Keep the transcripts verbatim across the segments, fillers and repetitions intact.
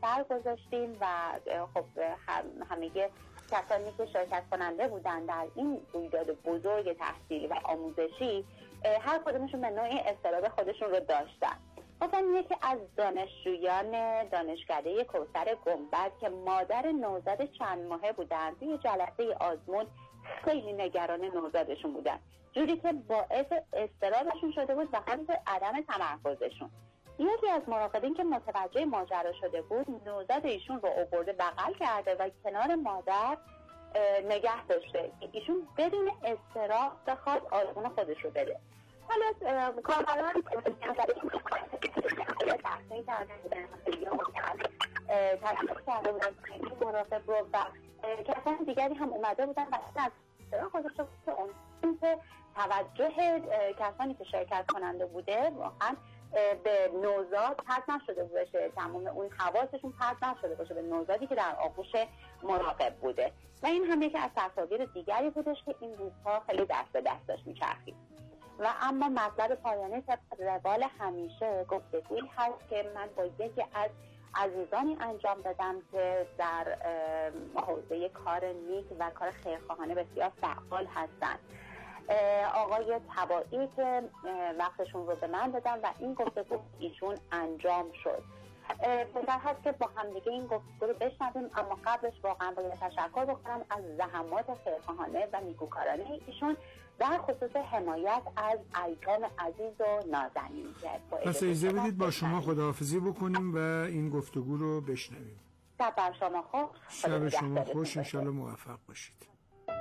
اثر گذاشتیم و خب همه کسانی که شرکت کننده بودن در این رویداد بزرگ تحصیلی و آموزشی هر کدومشون به نوعی اضطراب خودشون رو داشتن. مثلا یکی از دانشجویان دانشکده کوثر گنبد که مادر نوزاد چند ماهه بودن توی جلسه آزمون خیلی نگران نوزادشون بودن، جوری که باعث اضطرابشون شده بود و باعث عدم تمرکزشون. یکی از مراقبین که متوجه ماجرا شده بود نوزاد ایشون رو آورده بغل کرده و کنار مادر نگه داشته که ایشون بدون اضطراب بخواد آزمون خودش رو بده. حالا کاربران تحصیل کرده بودن تحصیل کرده بودن مراقب رو و کسان دیگری هم اومده بودن و از خودش رو اون که توجه کسانی که شرکت کننده بوده واقعا به نوزاد پرت نشده باشه، تمام اون حواسشون پرت نشده باشه به نوزادی که در آغوش مراقب بوده. و این هم یکی از تصاویر دیگری بودش که این روزها خیلی دست به دست داشت میچرخید. و اما مطلب پایانی طبق روال همیشه گفتگویی هست که من با یکی از عزیزانی انجام دادم که در حوزه کار نیک و کار خیرخواهانه بسیار فعال هستند. آقای طباعی که وقتشون رو به من دادن و این گفتگو ایشون انجام شد. بهتر هست که با همدیگه این گفتگو رو بشنویم، اما قبلش واقعا باید تشکر بکنم از زحمات خیرخواهانه و نیکوکارانه ایشون در خصوص حمایت از ایتام عزیز و نازنین. پس اجازه بدید با شما خداحافظی بکنیم و این گفتگو رو بشنویم. شب بر شما خوش. شب شما خوش، انشالله موفق باشید.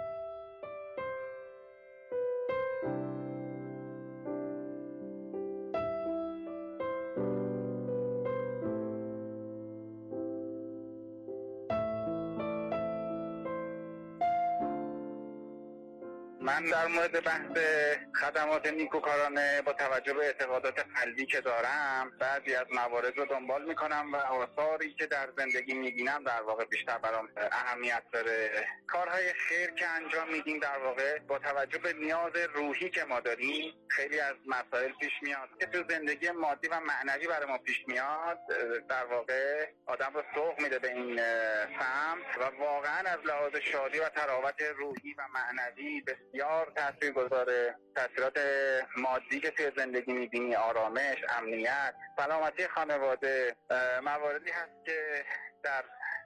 من در مورد بحث خدمات نیکوکارانه با توجه به اعتقادات قلبی که دارم بعضی از موارد رو دنبال میکنم و آثاری که در زندگی میبینم در واقع بیشتر برام اهمیت داره. کارهای خیر که انجام میدیم در واقع با توجه به نیاز روحی که ما داریم خیلی از مسائل پیش میاد که تو زندگی مادی و معنوی برای ما پیش میاد، در واقع آدم رو سوق میده به این سمت و واقعا از لحاظ شادی و تراوت روحی و معنوی بسیار تاثیر گذاره. تاثیرات مادی که توی زندگی میبینی، آرامش، امنیت، سلامتی خانواده، مواردی هست که در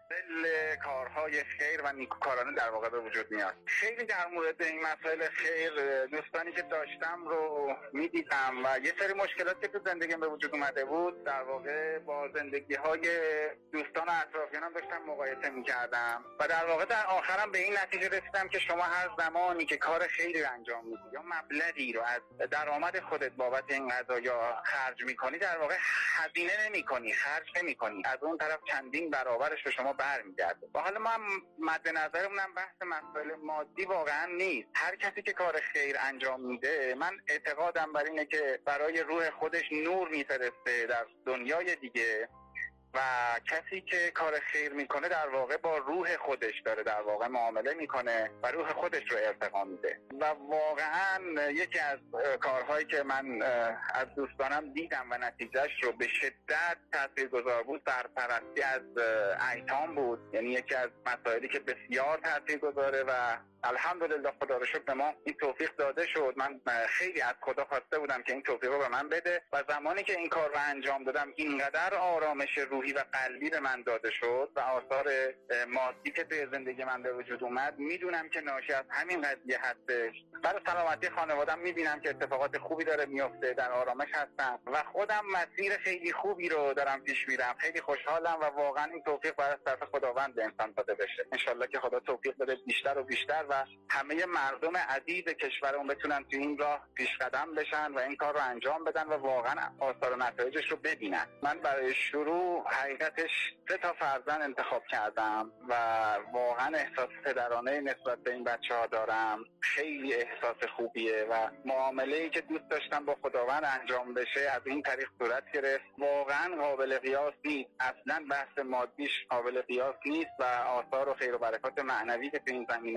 دل کارهای خیر و نیکوکارانه در واقع به وجود میاد. خیلی در مورد این مسائل خیر دوستانی که داشتم رو میدیدم و یه سری مشکلاتی که تو زندگیم به وجود اومده بود در واقع با زندگی های دوستان و اطرافیانم داشتم مقایسه میکردم و در واقع در آخرم به این نتیجه رسیدم که شما هر زمانی که کار خیری انجام میدی یا مبلغی رو از درآمد خودت بابت این قضایا خرج میکنی در واقع هزینه نمیکنی، خرج نمیکنی، از اون طرف چندین برابرش به شما برمیگرده. و حالا من مد نظرمونم بحث مسائل مادی واقعا نیست. هر کسی که کار خیر انجام میده من اعتقادم بر اینه که برای روح خودش نور میفرسته در دنیای دیگه و کسی که کار خیر میکنه در واقع با روح خودش داره در واقع معامله میکنه و روح خودش رو ارتقا میده. و واقعا یکی از کارهایی که من از دوستانم دیدم و نتیجهش رو به شدت تاثیرگذار بود سرپرستی از ایتام بود. یعنی یکی از مسائلی که بسیار تاثیرگذاره و الحمدلله خدا رو شکر به ما این توفیق داده شد. من خیلی از خدا خواسته بودم که این توفیق رو به من بده و زمانی که این کار رو انجام دادم اینقدر آرامش روحی و قلبی به من داده شد و آثار مادی که توی زندگی من به وجود اومد میدونم که ناشی از همین قضیه هستش. برای سلامتی خانواده‌ام میبینم که اتفاقات خوبی داره میفته، در آرامش هستم و خودم مسیر خیلی خوبی رو دارم پیش میرم. خیلی خوشحالم و واقعا این توفیق برای طرف خداوند به انسان داده بشه. ان شاءالله که خدا توفیق بده بیشتر و بیشتر و همه مردم عزیز کشورمون بتونن تو این راه پیش قدم بشن و این کار رو انجام بدن و واقعا آثار و نتایجش رو ببینن. من برای شروع حقیقتش سه تا فرزند انتخاب کردم و واقعا احساس پدرانه نسبت به این بچه‌ها دارم. خیلی احساس خوبیه و معامله‌ای که دوست داشتم با خداوند انجام بشه از این طریق صورت گرفت. واقعا قابل قیاس نیست، اصلا بحث مادیش قابل قیاس نیست و آثار و خیر و برکات معنوی که تو این زمینه هستش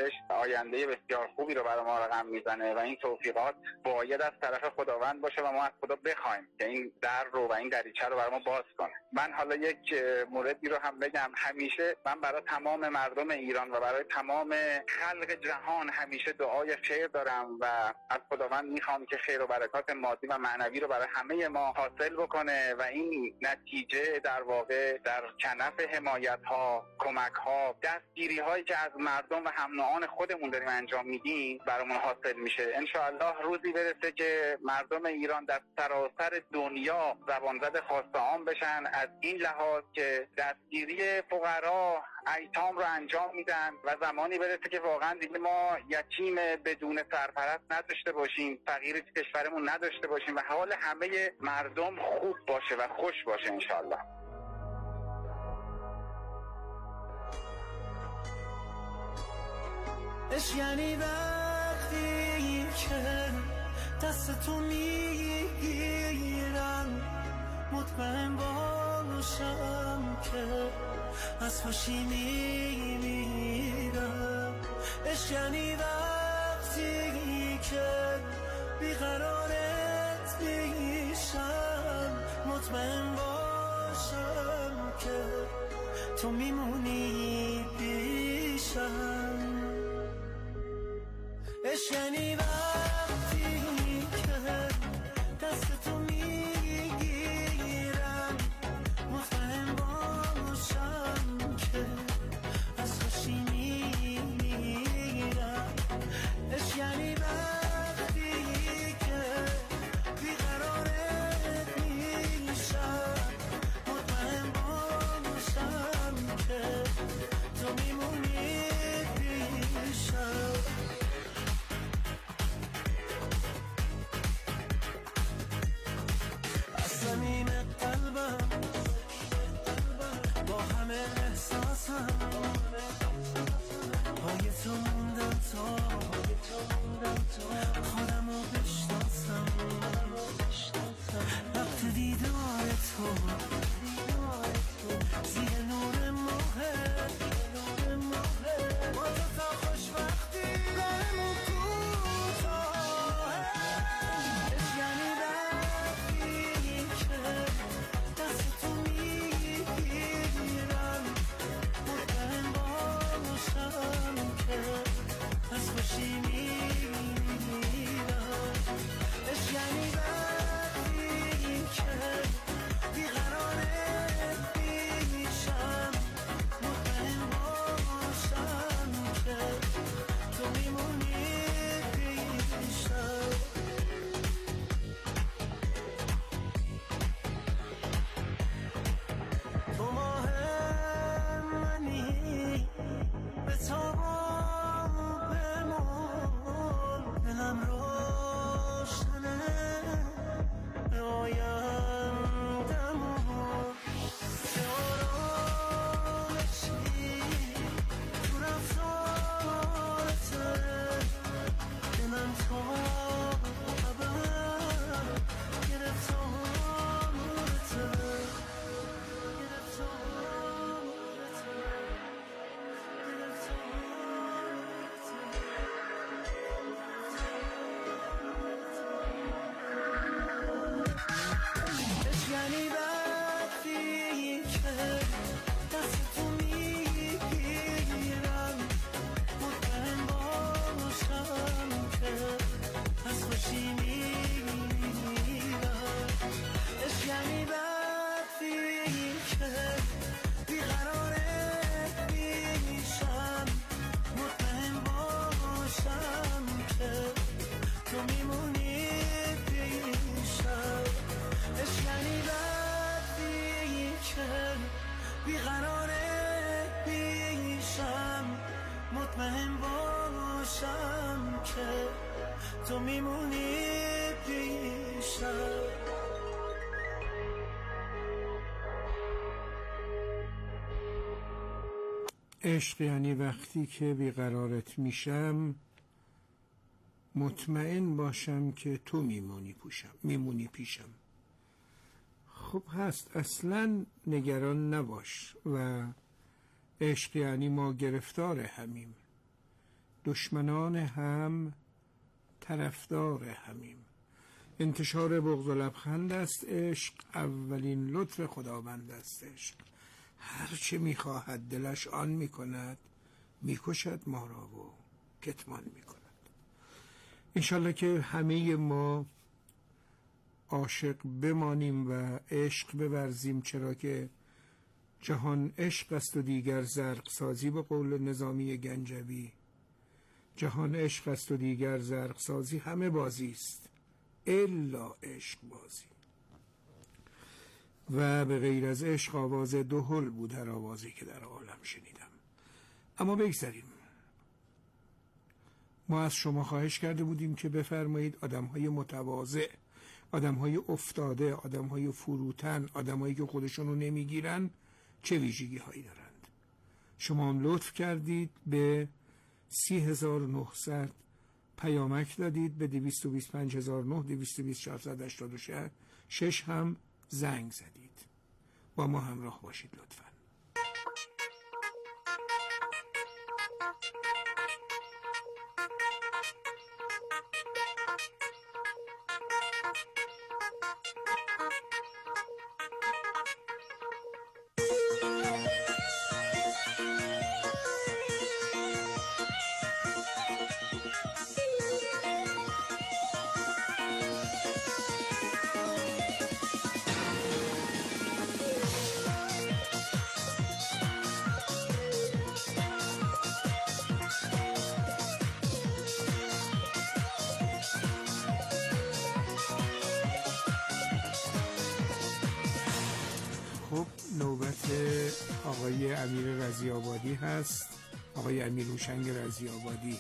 خودش آینده بسیار خوبی رو برای ما رقم میزنه و این توفیقات باید از طرف خداوند باشه و ما از خدا بخوایم که این در رو و این دریچه رو برای ما باز کنه. من حالا یک موردی رو هم بگم، همیشه من برای تمام مردم ایران و برای تمام خلق جهان همیشه دعای خیر دارم و از خداوند میخوام که خیر و برکات مادی و معنوی رو برای همه ما حاصل بکنه و این نتیجه در واقع در کنف حمایت ها، کمک ها، دستگیری هایی که از مردم و هم نوعان خودمون داریم انجام میدیم برامون حاصل میشه. ان شاء الله روزی برسه که مردم ایران در سراسر دنیا زبان زد خواست عام بشن از این لحاظ که دستگیری فقرا، ایتام رو انجام میدن و زمانی برسه که واقعا دیگه ما یتیم بدون سرپرست نداشته باشیم، فقیری تو کشورمون نداشته باشیم و حال همه مردم خوب باشه و خوش باشه ان شاء الله. اش یعنی وقتی که دست تو میگیرم مطمئن باشم که از خوشی میمیرم. اش یعنی وقتی که بیقرارت میشم مطمئن باشم که تو میمونی پیشم. اش یعنی وقتی که دست تو میگیرم مطمئن باشم که از خوشی میمیرم. اش یعنی وقتی که بیقرارت میشم مطمئن باشم که تو میمونی پیشم. صمیم قلبم با همه احساسم پای تو موندم تا خودم رو بشناسم. وقت دیدار تو زیر نور ماه با تو تا خوشبختی کارمون کوتاه. یعنی وقتی که دست تو میگیرم مطمئن باشم که از خوشی میمیرم. اش یعنی وقتی که بیقرارت میشم مطمئن باشم که تو میمونی پیشم. تو ماه منی به تاب بمون دلم روشنه به آیندمون که آرامشی تو رفتارته دلم تا ابد گرفتارته یعنی وقتی که دست تو میگیرم مطمئن باشم که از خوشی میمیرم. اش یعنی وقتی که بیقرارت میشم مطمئن باشم که تو میمونی پیشم. اش یعنی وقتی که بیقرارت میشم مطمئن باشم که تو میمونی پیشم. عشق یعنی وقتی که بیقرارت میشم مطمئن باشم که تو میمونی پیشم میمونی پیشم. خب هست، اصلا نگران نباش. و عشق یعنی ما گرفتار همیم، دشمنان هم طرفدار همیم. انتشار بغض و لبخند است عشق، اولین لطف خداوند است عشق. هر چه میخواهد دلش آن میکند، میکشد ما را و کتمان میکند. انشالله که همه ما عاشق بمانیم و عشق بورزیم، چرا که جهان عشق است و دیگر زرق سازی، به قول نظامی گنجوی. جهان عشق است و دیگر زرق سازی، همه بازی است الا عشق بازی. و به غیر از عشق آواز دهل بود هر آوازی که در عالم شنیدم. اما بگذاریم، ما از شما خواهش کرده بودیم که بفرمایید آدم‌های متواضع، آدم‌های افتاده، آدم‌های فروتن، آدم‌هایی که خودشونو نمیگیرن چه ویژگی هایی دارند. شما هم لطف کردید به سی هزار و نهصد پیامک دادید، به دویست و بیست و پنج هزار و نه، دویست و بیست چهارصد و هشتاد و شش هم زنگ زدید. با ما همراه باشید لطفاً. نوبت آقای امیر رضی‌آبادی هست، آقای امیر هوشنگ رضی‌آبادی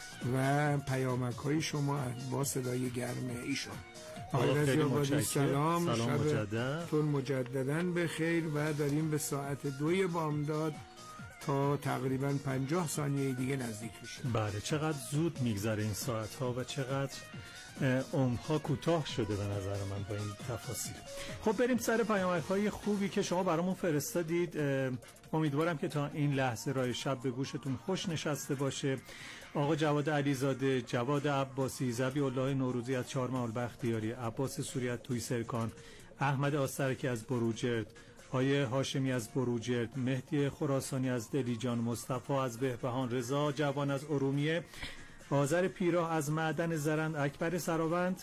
و پیامک های شما با صدای گرم ایشون. آقای رضی‌آبادی سلام، سلام مجدد تون مجدداً به خیر و داریم به ساعت دوی بامداد تا تقریباً پنجاه ثانیه دیگه نزدیک میشیم. بله، چقدر زود میگذره این ساعت ها و چقدر عمرها کوتاه شده به نظر من با این تفاصیل. خب بریم سر پیامک های خوبی که شما برامون فرستادید. امیدوارم که تا این لحظه رای شب به گوشتون خوش نشسته باشه. آقا جواد علیزاده، جواد عباسی، ذبیح الله نوروزی از چهارمحال بختیاری، عباس سوری از توی سرکان، احمد آسترکی از بروجرد، آیه هاشمی از بروجرد، مهدی خراسانی از دلیجان، مصطفی از بهبهان، رضا جوان از ارومیه، آذر پیراه از معدن زرند، اکبر سراوند،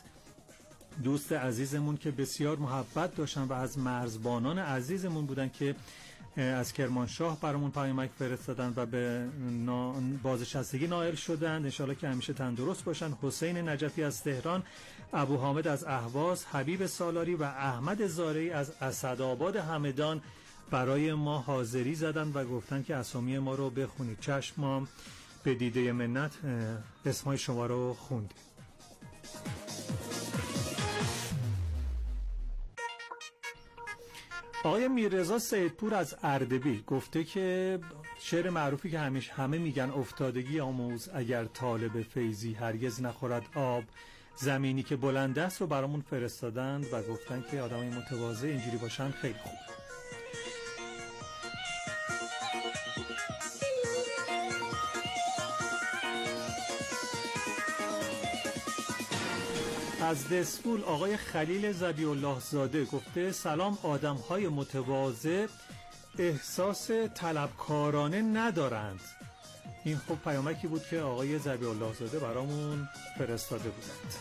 دوست عزیزمون که بسیار محبت داشتن و از مرزبانان عزیزمون بودن که از کرمانشاه برامون پیامک فرستادن و به بازنشستگی نائل شدن. انشالله که همیشه تندرست باشن. حسین نجفی از تهران، ابو حامد از اهواز، حبیب سالاری و احمد زارعی از اسدآباد همدان برای ما حاضری زدن و گفتن که اسامی ما رو بخونید. چشم، ما به دیده منت اسمای شما رو خوندیم. آقای میررضا سیدپور از اردبیل گفته که شعر معروفی که همیشه همه میگن افتادگی آموز اگر طالب فیضی هرگز نخورد آب، زمینی که بلند است رو برامون فرستادند و گفتن که آدمای متواضع اینجوری باشن خیلی خوب. از دسفول آقای خلیل ذبیح الله زاده گفته سلام، آدم‌های متواضع احساس طلبکارانه ندارند. این خب پیامکی بود که آقای ذبیح الله زاده برامون فرستاده بودند.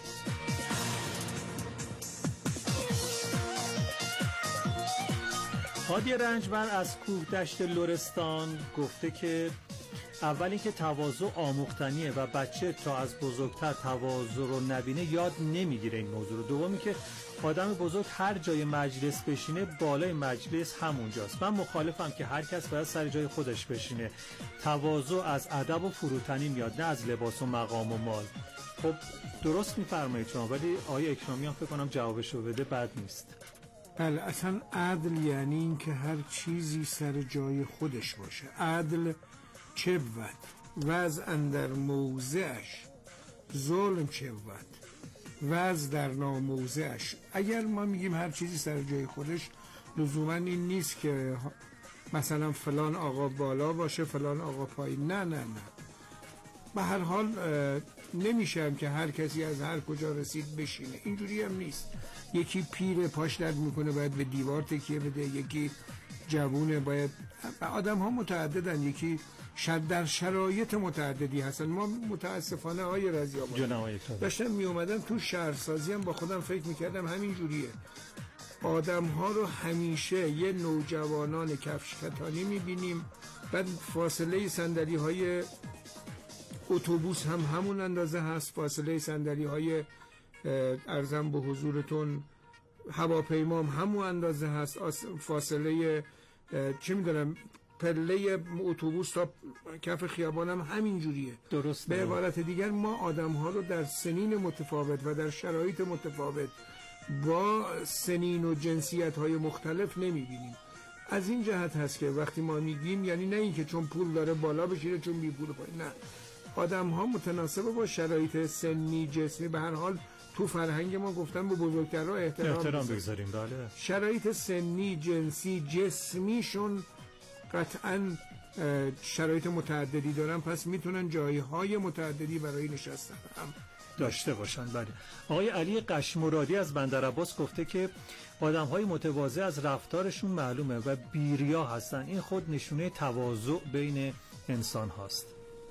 هادی رنجبر از کوه دشت لرستان گفته که اول اینکه تواضع آموختنیه و بچه تا از بزرگتر تواضع رو نبینه یاد نمیگیره این موضوع رو. دومی که آدم بزرگ هر جای مجلس بشینه بالای مجلس همونجاست. من مخالفم که هر کس باید سر جای خودش بشینه. تواضع از ادب و فروتنی میاد، نه از لباس و مقام و مال. خب درست میفرمایید شما، ولی آیه اکرامی هم فکر کنم جوابشو بده بد نیست. بله، اصلا عدل یعنی این که هر چیزی سر جای خودش باشه. عدل چه بود؟ وضع اندر موضعش، ظلم چه بود؟ وضع در ناموضعش. اگر ما میگیم هر چیزی سر جای خودش، لزوما این نیست که مثلا فلان آقا بالا باشه فلان آقا پایین. نه نه نه، به هر حال نمیشم که هر کسی از هر کجا رسید بشینه، اینجوری هم نیست. یکی پیر پاش درد میکنه باید به دیوار تکیه بده، یکی جوونه باید، آدم ها متعددن، یکی شد در شرایط متعددی هستن. ما متاسفانه آقای رضی‌آبادی داشتم می اومدم تو شهرسازی هم با خودم فکر میکردم همین جوریه. آدم ها رو همیشه یه نوجوانان کفش کتانی میبینیم، بعد فاصله صندلی های اتوبوس هم همون اندازه هست، فاصله صندلی های ارزم به حضورتون هواپیما هم همون اندازه هست، فاصله چه میدونم پله اتوبوس تا کف خیابان هم همین جوریه. درست. به عبارت دیگر ما آدم ها رو در سنین متفاوت و در شرایط متفاوت با سنین و جنسیت های مختلف نمیبینیم. از این جهت هست که وقتی ما میگیم، یعنی نه اینکه چون پول داره بالا بشیره چون بی پول پایین، نه، آدم ها متناسب با شرایط سنی جسمی، به هر حال تو فرهنگ ما گفتن به بزرگترها احترام, احترام بگذاریم. بله. شرایط سنی جنسی جسمیشون قطعاً شرایط متعددی دارن، پس میتونن جایهای متعددی برای نشستن هم داشته باشن. بله. آقای علی قشمرادی از بندرعباس گفته که آدم‌های متواضع از رفتارشون معلومه و بیریا هستن، این خود نشونه تواضع بین انسان هاست.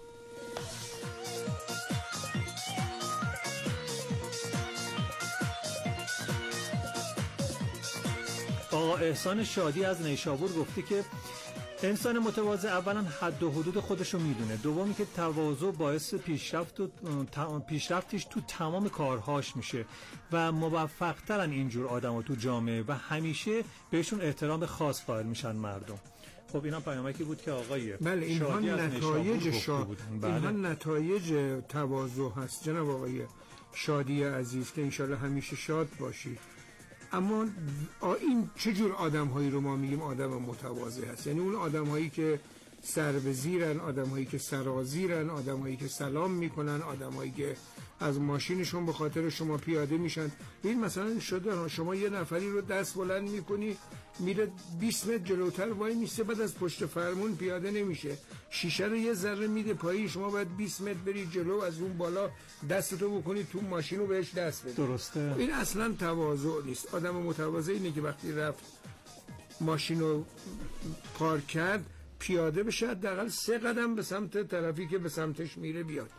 آقا احسان شادی از نیشابور گفته که انسان متواضع اولا حد و حدود خودشو میدونه، دومی که تواضع باعث پیشرفت و پیشرفتش تو تمام کارهاش میشه و موفق ترن اینجور آدما تو جامعه و همیشه بهشون احترام خاص قائل میشن مردم. خب اینا پیامکی بود که آقای بله اینها نتایج شا... بله. اینها نتایج تواضع هست جناب آقای شادی عزیز که انشالله همیشه شاد باشید. اما این چجور آدم هایی رو ما میگیم آدم متواضع هست؟ یعنی اون آدم هایی که سر به زیرن، آدم هایی که سرازیرن، آدم هایی که سلام میکنن، آدم هایی که از ماشینشون به خاطر شما پیاده میشن. این مثلا شده شما یه نفری رو دست بلند میکنی میره بیست متر جلوتر وای میسته، بعد از پشت فرمون پیاده نمیشه، شیشه رو یه ذره میده پایین، شما باید بیست متر بری جلو، از اون بالا دستتو بکنی تو ماشین رو بهش دست بدی. درسته. این اصلا تواضع نیست. آدم متواضع اینه که وقتی رفت ماشین رو پارک کرد پیاده بشه، حداقل سه قدم به سمت طرفی که به سمتش میره بیاد.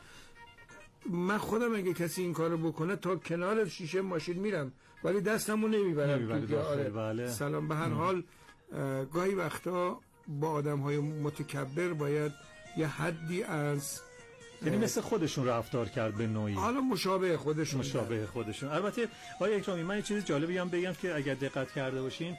من خودم اگه کسی این کارو بکنه تا کنار شیشه ماشین میرم ولی دستمو نمیبرم تو. آره. بله. سلام. به هر حال گاهی وقتا با آدم‌های متکبر باید یه حدی از، یعنی مثل خودشون رفتار کرد به نوعی، حالا مشابه خودشون مشابه خودشون. البته آقای اکرامی من یه چیز جالبی هم بگم که اگر دقت کرده باشین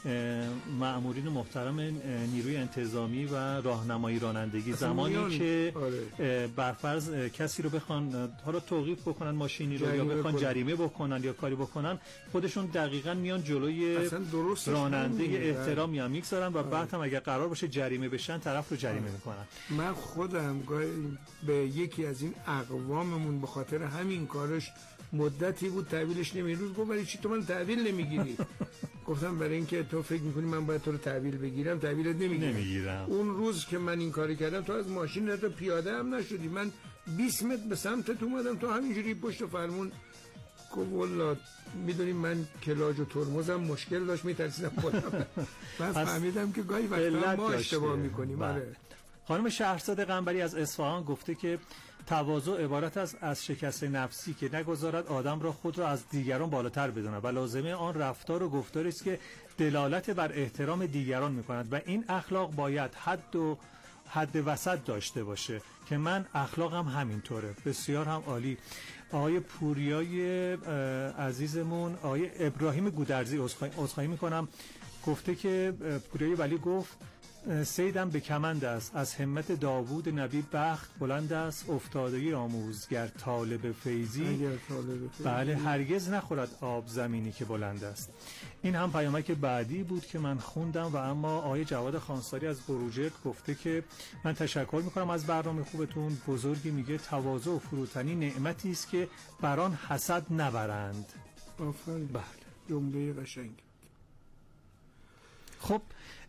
مأمورین محترم نیروی انتظامی و راهنمایی رانندگی زمانی که آره. برفرض کسی رو بخوان حالا توقیف بکنن ماشینی رو یا بخوان جریمه بکنن یا کاری بکنن، خودشون دقیقاً میان جلوی راننده احترامی هم میگذارن و بعد هم اگر قرار باشه جریمه بشن طرف رو جریمه میکنن. من خودم به یکی از این اقواممون به خاطر همین کارش مدتی بود تحویلش نمی روز گفت برای چی تو من تحویل نمیگیری؟ گفتم برای اینکه تو فکر میکنی من باید تو رو تحویل بگیرم، تحویلت نمیگیرم. نمیگیرم. اون روز که من این کاری کردم تو از ماشین رفت پیاده هم نشدی، من بیست متر به سمت تو اومدم تو همینجوری پشت فرمون. گفت والله میدونی من کلاج و ترمزم مشکل داشت میترسیدم خودم. من فهمیدم که گاهی وقتا ما اشتباه میکنیم. آره. خانم شهرزاد قنبری از اصفهان گفته که تواضع عبارت است از شکست نفسی که نگذارد آدم را خود را از دیگران بالاتر بداند و لازمه آن رفتار و گفتاری است که دلالت بر احترام دیگران می‌کند و این اخلاق باید حد و حد وسط داشته باشه که من اخلاقم همینطوره. بسیار هم عالی. آقای پوریای عزیزمون، آقای ابراهیم گودرزی، عذرخواهی می‌کنم، گفته که پوریای ولی گفت سیدم به کمند است، از همت داوود نبی بخت بلند است، افتادگی آموزگر طالب فیضی بله هرگز نخورد آب زمینی که بلند است. این هم پیامک بعدی بود که من خوندم و اما آقای جواد خانساری از بروجرد گفته که من تشکر میکنم از برنامه خوبتون. بزرگی میگه تواضع و فروتنی نعمتی است که بران حسد نبرند. آفرین. بله جمله قشنگ. خب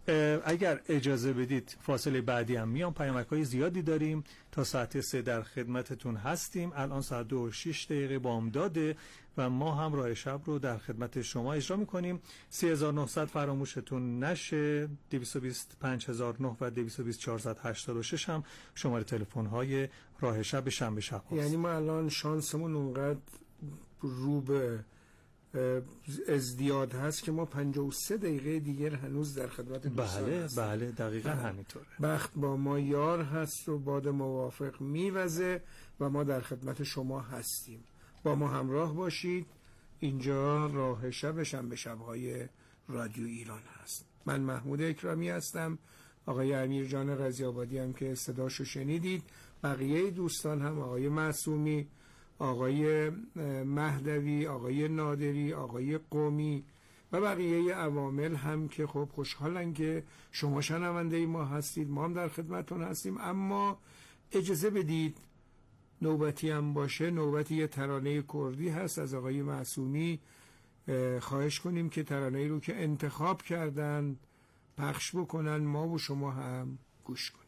اگر اجازه بدید فاصله بعدی هم میام، پیامک‌های زیادی داریم، تا ساعت سه در خدمتتون هستیم. الان ساعت دو و شش دقیقه بامداده و ما هم راه شب رو در خدمت شما اجرا میکنیم. سه هزار و نهصد فراموشتون نشه، دویست و بیست پنج هزار و نه و دویست و بیست چهارصد و هشتاد و شش هم شماره تلفن های راه شب شنبه شب هست. یعنی ما الان شانسمون اونقدر رو به ازدیاد هست که ما پنجاه و سه دقیقه دیگر هنوز در خدمت دوستان بله هستیم. بله دقیقا همینطوره. بخت با ما یار هست و باد موافق میوزه و ما در خدمت شما هستیم. با ما همراه باشید. اینجا راه شب شنبه شب‌های رادیو ایران هست. من محمود اکرامی هستم. آقای امیر جان رضی‌آبادی هم که صداشو شنیدید، بقیه دوستان هم آقای معصومی، آقای مهدوی، آقای نادری، آقای قومی و بقیه عوامل هم که خب خوشحالن که شما شنونده ما هستید، ما هم در خدمتون هستیم. اما اجازه بدید نوبتی هم باشه، نوبتی یه ترانه کردی هست از آقای معصومی. خواهش کنیم که ترانه‌ای رو که انتخاب کردن پخش بکنن، ما و شما هم گوش کنیم.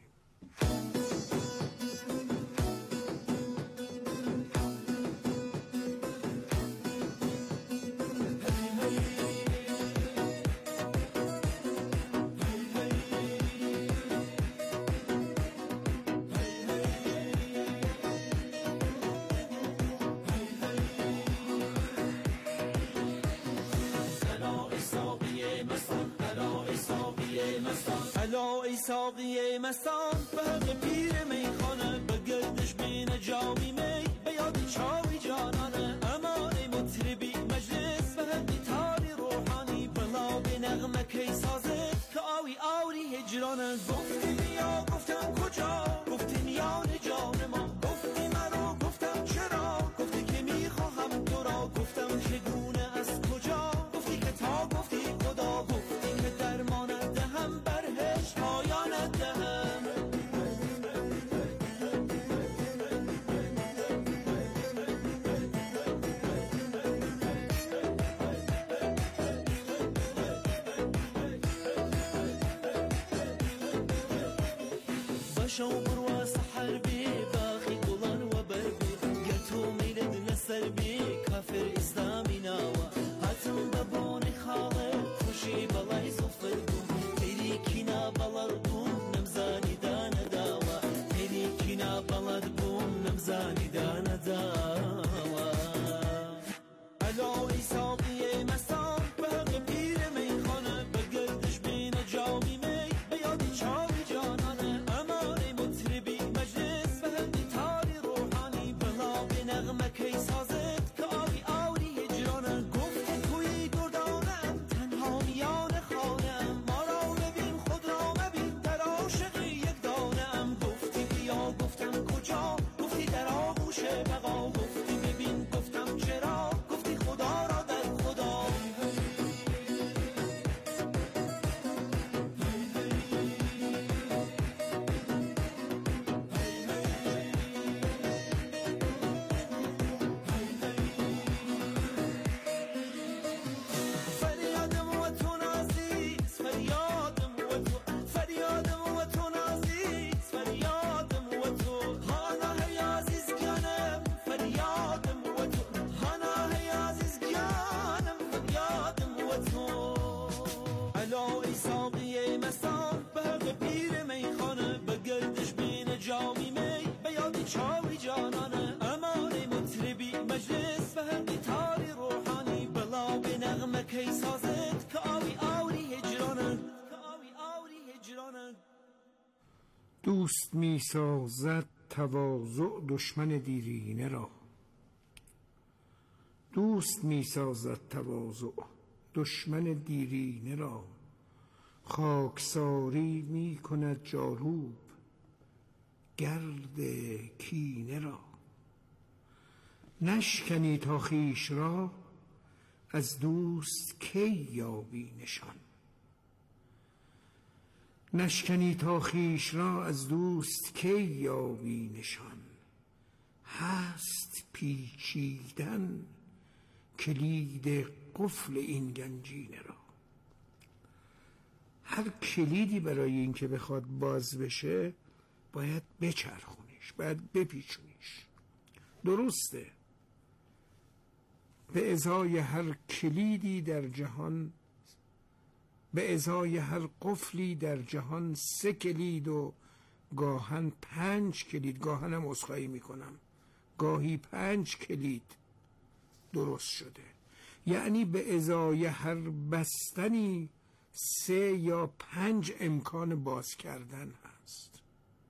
ساقی مستان به پیر میخانه بگردش بین جامی می به یاد چاوی جانانه اما ای مطربی مجلس به گیتاری روحانی بلا به نغمه کی سازه که آوی آوری هجرانه. گفتی بیا گفتم کجا، گفتی میان جان ما، گفتی مرا گفتم چرا، گفتی که میخواهم تو را، گفتم چگونه از کجا، گفتی که تا گفتی خدا، گفتی که درمانت دهم برهش پایانت دهم. بشو بروا سحر بی باقی گلان و بربی گرتو میلد نسر بی کافر اسلامی ناوا هاتم ببون خاله خوشی بلای صفر بون تیری کینا بلد بون نمزانی دان داوا تیری کینا بلد بون نمزانی دان داوا. الو ای ساقی مستان به پیر میخانه بگردش بین جامی می به یادی چاوی جانانه اما ای مطربی مجلس به گیتاری روحانی بلا به نغمه کی سازد که آوی آوری هجرانه. گفتی توی دردانم تنها میان خانم ما را ببین خود را مبین در عاشقی یک دانم. گفتی بیا گفتم کجا، گفتی در آغوش بقا، گفتی ببین گفتم چرا، گفتی خدا را در خدا. فریادم و تو نازیز فریادم و تو فریادم و تو نازیز فریادم و تو هانا هی عزیز گانم فریادم و تو هانا هی عزیز گانم فریادم و تو. الو ای ساقی مستان به پیر میخانه بگردش بین جامی می به یادی چاوی جانانه اما ای مطربی مجلس به گیتاری روحانی بلا به نغمه کی سازد که آوی آوری هجرانه که آوی آوری هجرانه. دوست می سازد تواضع دشمن دیرینه را، دوست می سازد تواضع دشمن دیرینه را، خاکساری می کند جاروب گرد کینه را. نشکنی تا خویش را از دوست کی یابی نشان، نشکنی تا خویش را از دوست کی یابی نشان. هست پیچیدن کلید قفل این گنجینه را، هر کلیدی برای این که بخواد باز بشه باید بچرخونیش، باید بپیچونیش. درسته به ازای هر کلیدی در جهان، به ازای هر قفلی در جهان سه کلید و گاهن پنج کلید، گاهنم عذرخواهی میکنم گاهی پنج کلید درست شده. یعنی به ازای هر بستنی سه یا پنج امکان باز کردن هست.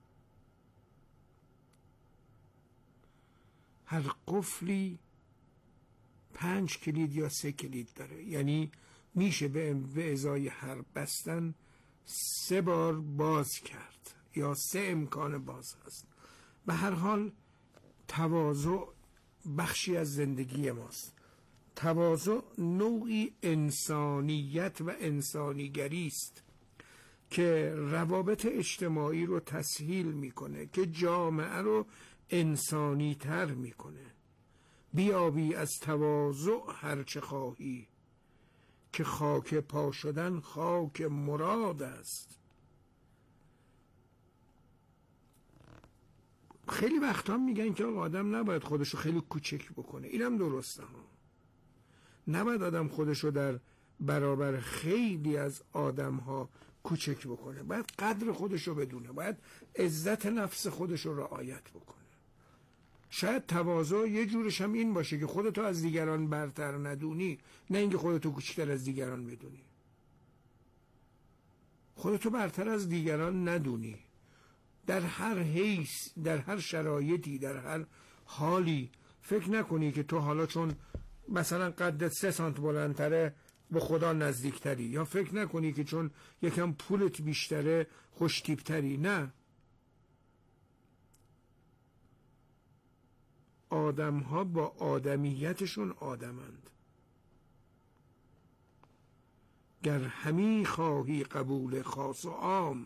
هر قفلی پنج کلید یا سه کلید داره، یعنی میشه به ازای هر بستن سه بار باز کرد یا سه امکان باز هست. به هر حال تواضع بخشی از زندگی ماست. تواضع نوعی انسانیت و انسانیگری است که روابط اجتماعی رو تسهیل میکنه، که جامعه رو انسانی تر میکنه. بیابی از تواضع هرچه خواهی، که خاک پا شدن خاک مراد است. خیلی وقتا میگن که آدم نباید خودشو خیلی کوچک بکنه. اینم درسته ها، نباید آدم خودشو در برابر خیلی از آدم ها کوچک بکنه. باید قدر خودشو بدونه، باید عزت نفس خودشو رعایت بکنه. شاید تواضع یه جورش هم این باشه که خودتو از دیگران برتر ندونی، نه اینکه خودتو کوچکتر از دیگران بدونی. خودتو برتر از دیگران ندونی، در هر حیث، در هر شرایطی، در هر حالی فکر نکنی که تو حالا چون مثلا قدت سه سانت بلندتره به خدا نزدیکتری، یا فکر نکنی که چون یکم پولت بیشتره خوشتیبتری. نه، آدم ها با آدمیتشون آدمند. گر همی خواهی قبول خاص و عام،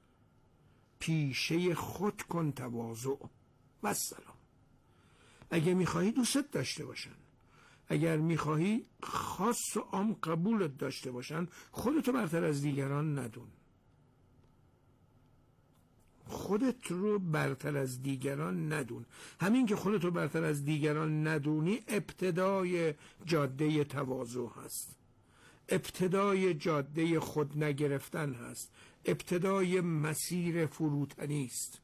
پیشه خود کن تواضع و سلام. اگر میخواهی دوست داشته باشن، اگر میخواهی خاص و عام قبولت داشته باشن، خودتو برتر از دیگران ندون. خودت رو برتر از دیگران ندون. همین که خودت رو برتر از دیگران ندونی ابتدای جاده تواضع هست، ابتدای جاده خود نگرفتن هست، ابتدای مسیر فروتنی است.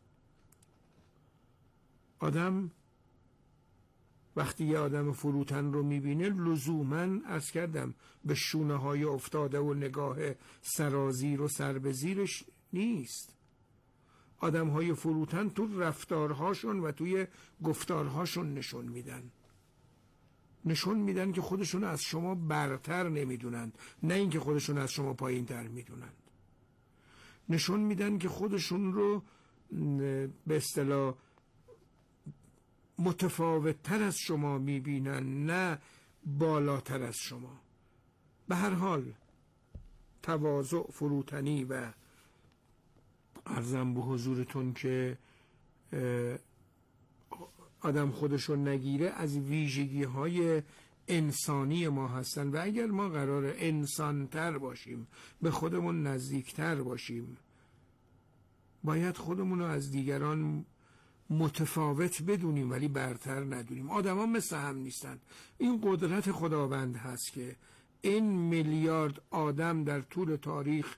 آدم وقتی یه آدم فروتن رو میبینه لزوماً عرض کردم به شونه های افتاده و نگاه سرازیر و سر به زیرش نیست. آدم های فروتن تو رفتارهاشون و توی گفتارهاشون نشون میدن نشون میدن که خودشون از شما برتر نمیدونن، نه اینکه خودشون از شما پایین تر میدونن. نشون میدن که خودشون رو به اصطلاح متفاوت تر از شما میبینن، نه بالاتر از شما. به هر حال تواضع، فروتنی و عرضم به حضورتون که آدم خودشو نگیره از ویژگی های انسانی ما هستن. و اگر ما قرار انسان تر باشیم، به خودمون نزدیکتر باشیم، باید خودمون رو از دیگران متفاوت بدونیم ولی برتر ندونیم. آدم ها مثل هم نیستن. این قدرت خداوند هست که این میلیارد آدم در طول تاریخ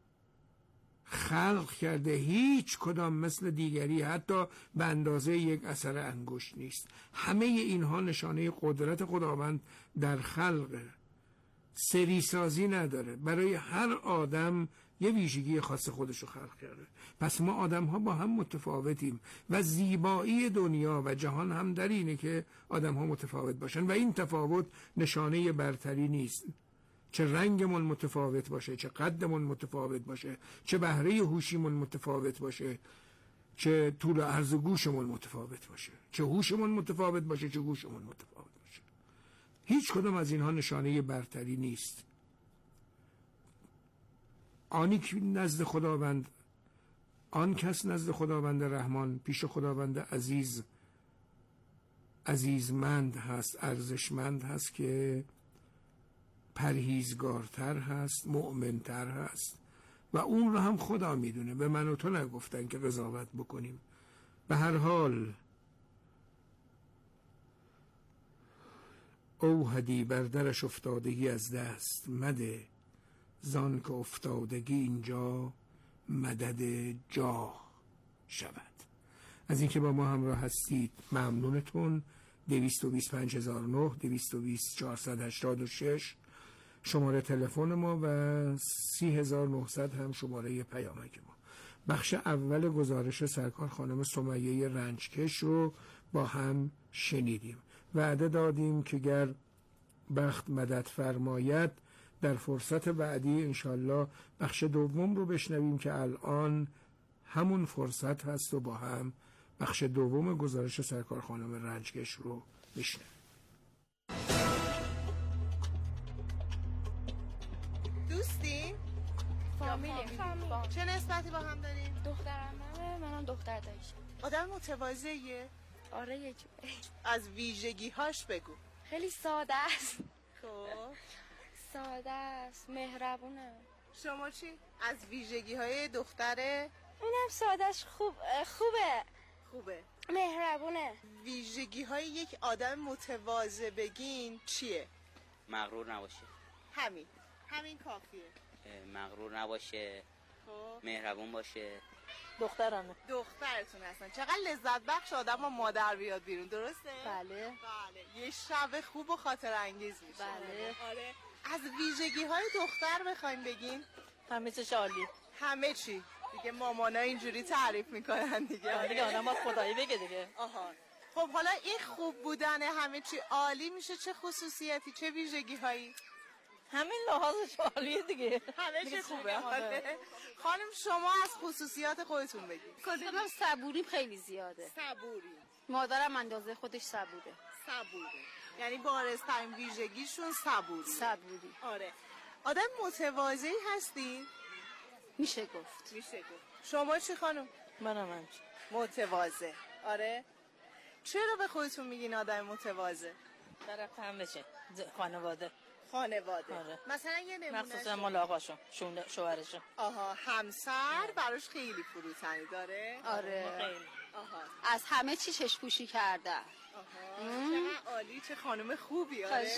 خلق کرده، هیچ کدام مثل دیگری حتی به اندازه یک اثر انگشت نیست. همه اینها نشانه قدرت خداوند در خلق، سری سازی نداره. برای هر آدم یه ویژگی خاص خودش رو خلق کرده. پس ما آدم ها با هم متفاوتیم و زیبایی دنیا و جهان هم در اینه که آدم ها متفاوت باشن و این تفاوت نشانه برتری نیست. چه رنگمون متفاوت باشه، چه قدمون متفاوت باشه، چه بهره هوشیمون متفاوت باشه، چه طول و عرض گوشمون متفاوت باشه، چه هوشمون متفاوت باشه، چه گوشمون متفاوت باشه، هیچ کدام از اینها نشانه برتری نیست. آنی که نزد خداوند، آن کس نزد خداوند رحمان، پیش خداوند عزیز عزیزمند هست، ارزشمند هست که پرهیزگارتر هست، مؤمنتر هست و اون رو هم خدا میدونه، به من و تو نگفتن که قضاوت بکنیم. به هر حال اوهدی بر درش افتادگی از دست مده، زان که افتادگی اینجا مدد جاه شود. از اینکه با ما همراه هستید ممنونتون. دویست و بیست و پنج هزار و نه، دویست و بیست چهارصد و هشتاد و شش شماره تلفن ما و سی هزار و نهصد هم شماره پیامک ما. بخش اول گزارش سرکار خانم سمیه رنجکش رو با هم شنیدیم. وعده دادیم که گر بخت مدد فرماید در فرصت بعدی انشالله بخش دوم رو بشنویم که الان همون فرصت هست و با هم بخش دوم گزارش سرکار خانم رنجکش رو میشنویم. دوستی؟ فامیلی. چه نسبتی با هم داریم؟ دخترم همه، منم دختر دایشم. آدم متواضعیه؟ آره یه جوری. از ویژگی‌هاش بگو. خیلی ساده است. خب ساده است، مهربونه. شما چی؟ از ویژگی‌های دختره؟ اینم سادهش خوب خوبه. خوبه. مهربونه. ویژگی‌های یک آدم متواضع بگین چیه؟ مغرور نباشه. همین. همین کافیه. مغرور نباشه. خب مهربون باشه. دخترانه. دخترتون هستن. چقدر لذت بخش آدم با مادر بیاد بیرون، درسته؟ بله. بله. یه شب خوب و خاطر انگیز میشه. بله. آره. از ویژگی‌های دختر بخوایم بگین؟ همه چیش عالی. همه چی. دیگه مامانا اینجوری تعریف میکنن دیگه. دیگه آدم باید خدایی بگه دیگه. آها. خب حالا این خوب بودن همه چی عالی میشه چه خصوصیتی، چه ویژگی‌هایی؟ همین لحاظش عالیه دیگه. همه چی خوبه. خانم شما از خصوصیات خودتون بگید. خودم صبوریم خیلی زیاده. صبوری. مادرم اندازه خودش صبوره. صبوره. یعنی بارزترین ویژگیشون صبوری. صبوری. آره. آدم متواضعی هستی؟ میشه گفت. میشه گفت. شما چی خانم؟ منم همچنین. متواضع. آره. چرا به خودتون میگین آدم متواضع؟ در همه چی. خانواده. خانواده. آره. مثلا یه نمونه مخصوصا مال آقاشون، شوهرشون. آها، همسر براش خیلی فروتنی داره؟ آره. خیلی. آها. از همه چی چشم پوشی کرده. آها. چقدر عالی، چه خانم خوبی. آره.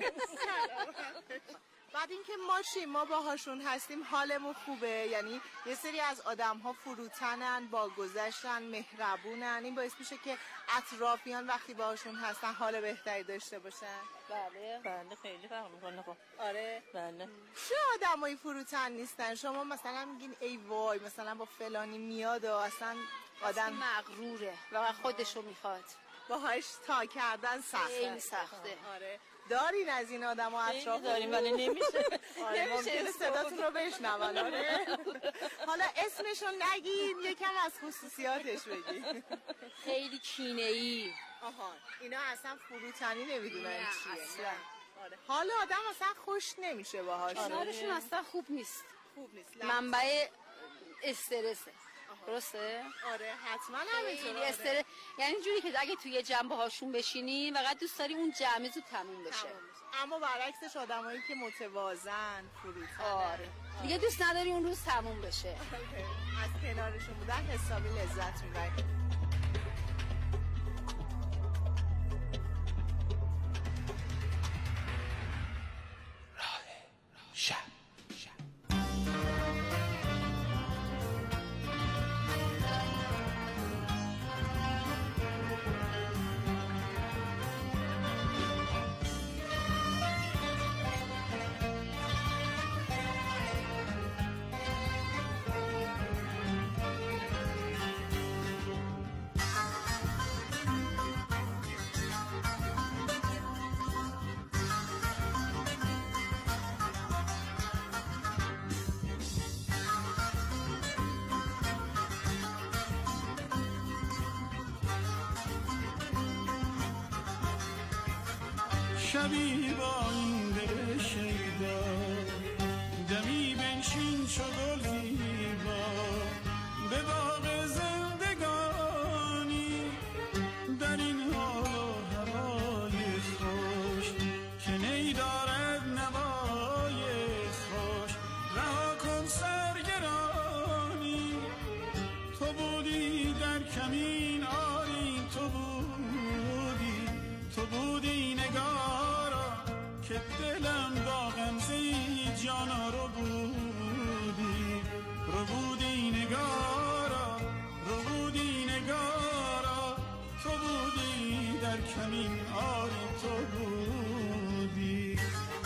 بعد اینکه ما چی ما باهاشون هستیم حالمون خوبه، یعنی یه سری از آدم ها فروتنن، با گذشتن، مهربونن، این باعث میشه که اطرافیان وقتی باهاشون هستن حال بهتری داشته باشن. بله بله خیلی فرق میکنه. خب آره بله. چه آدمایی فروتن نیستن؟ شما مثلا میگین ای وای مثلا با فلانی میاد و اصلا آدم مغروره و خودشو میخواد، باهاش تا کردن سخته. خیلی سخته. آره. دارین از این آدم ها اطراف؟ داریم ولی نمیشه. آره ممکنه صداتون رو بشنون. آره. حالا اسمشون نگین، یکم از خصوصیاتش بگین. خیلی کینه‌ای. آها. اینا اصلا فروتنی نمیدونن چیه. اصلا. آره. حالا آدم اصلا خوش نمیشه باهاش. حالشون اصلا خوب نیست. خوب نیست. منبع استرسه. درسته؟ آره حتما همینطوره. استرس یعنی جوری که اگه توی جمع هاشون بشینی فقط دوست داری اون جمع زود تموم بشه. اما برعکسش آدمایی که متوازن، فروتن. آره. دیگه دوست نداری اون روز تموم بشه. از کنارشون بودن حسابی لذت میبری. راه شب. شبی با این دل شیدا دمی بنشین چو گل زیبا به باغ زندگانی در این حال و هوای خوش که نی دارد نوای خوش رها کن سرگرانی کمین آری تو بودی، تو بودی نگارا که دلم با غمزه جانا رو بودی، رو بودی نگارا، رو بودی نگارا، تو بودی در کمین آری تو بودی.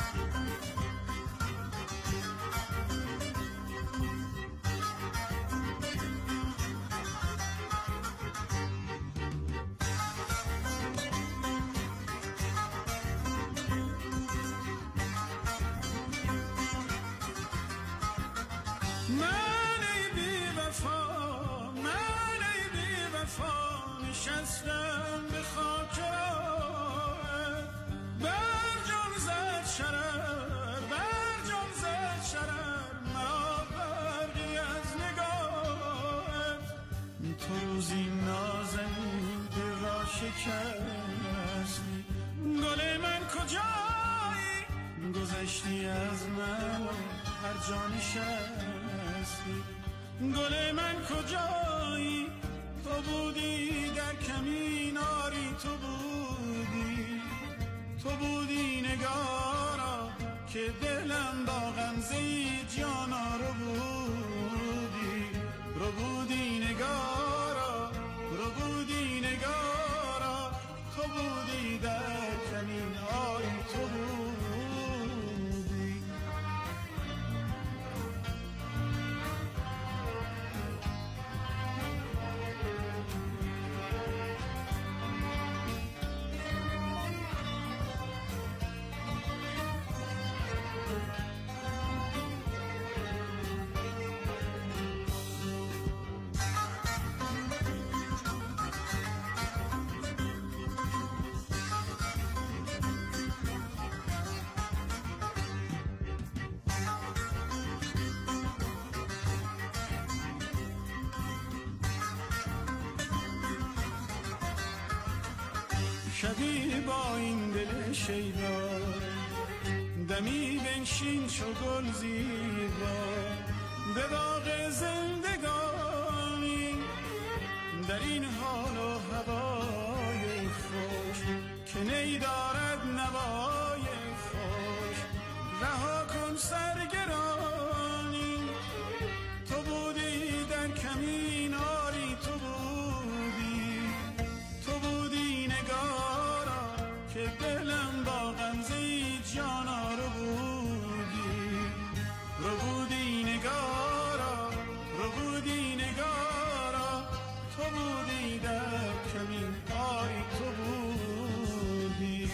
من ای بی وفا، من ای بی وفا نشستم به خاک راهت، بر جان زد شرر، بر جان زد شرر، مرا برقی از نگاهت. تو روزی نازنین دل را شکستی، گل من کجایی گذشتی از من هر جا نشستی، گل من کجایی تو بودی در کمین آری تو بودی، تو بودی نگارا که دلم با غمزه جانا رو بودی، رو بودی نگارا، رو بودی نگارا، تو بودی در کمین آری تو بودی. شبی با این دل شیدا دمی بنشین چو گل زیبا، به باغ زندگانی در این حال و هوای خوش که نی دارد نوای خوش. رها کن سرگرانی، تو بودی در کمین آری تو بودی، تو بودی نگارا که دلم با غمزه جانا رو بودی، رو بودی نگارا، رو بودی نگارا، تو بودی در کمین آری تو بودی.